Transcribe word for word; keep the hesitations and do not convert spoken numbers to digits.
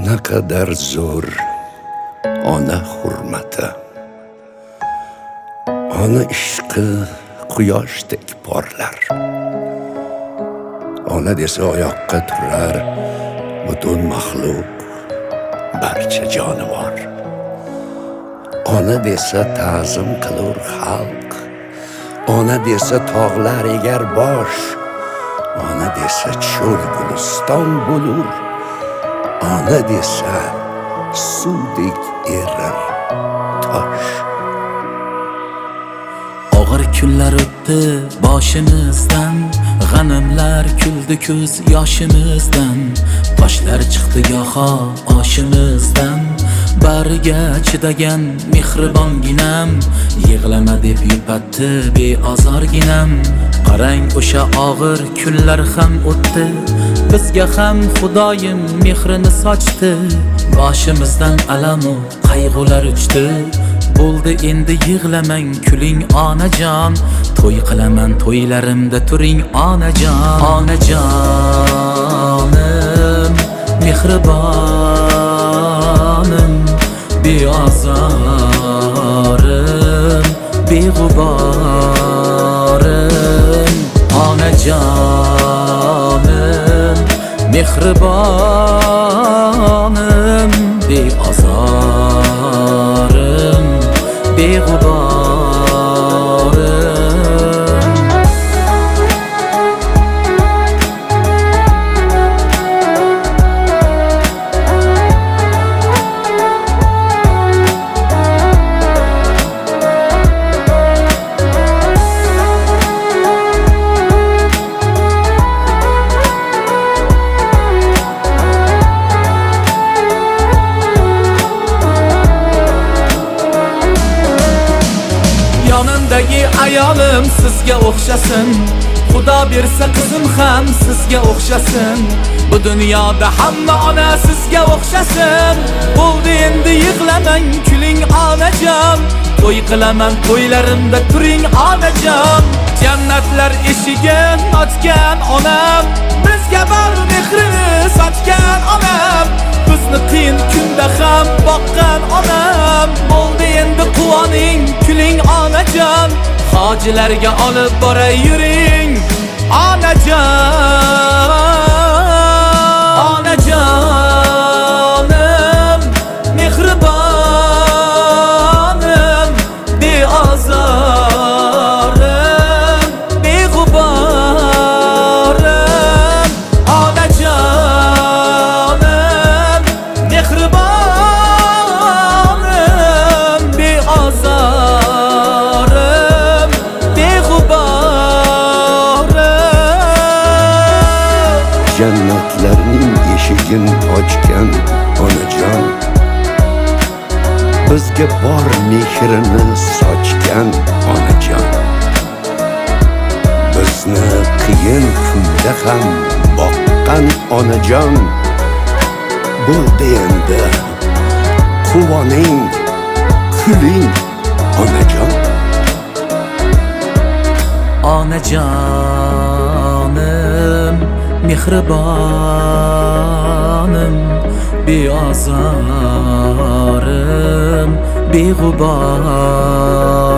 Naqadar zo'r ona hurmati, ona ishqi quyoshdek porlar. Ona desa oyoqqa turar butun maxluq, barcha jonivor. Ona desa ta'zim qilur xalq, ona desa tog'lar egar bosh, ona desa cho'l guliston bo'lur, ona desa suvdek erir tosh. Og'ir kunlar o'tdi boshimizdan, g'animlar kuldi ko'z yoshimizdan, toshlar chiqdi goho oshimizdan. Bariga chidagan mehribonginam, yig'lama deb yupatdi beozorginam. Qarang o'sha og'ir kunlar ham o'tdi, bizga ham Xudoyim mehrini sochdi. Boshimizdan alamu qayg'ular uchdi, bo'ldi endi yig'lamang kuling onajon. To'y qilaman to'ylarimda turing onajon. Onajonim mehribonim, beozorim beg'uborim. Onajonim mehribonim, beozorim beg'uborim. Yonimdagi ayolim sizga o'xshasin, Xudo bersa qizim ham sizga o'xshasin. Bu dunyoda hamma ona sizga o'xshasin. Bo'ldi endi yig'lamang kuling onajon, to'y qilaman to'ylarimda turing onajon. Jannatlar eshigin ochgan onam, bizga bor mehrini sochgan onam. Bizni qiyin kunda ham boqqan onam. Bo'ldi endi quvoning kuling onajon, hojilarga olib boray yuring onajon. Onajonim mehribonim, beozorim beg'uborim. Onajonim mehribonim, beozorim beg'uborim. Jannatlarning eshigin ochgan onajon, bizga bor mehrini sochgan onajon. Bizni qiyin kunda ham boqqan onajon. Bo'ldi endi quvoning kuling onajon. Onajonim mehribonim, beozorim beg'uborim.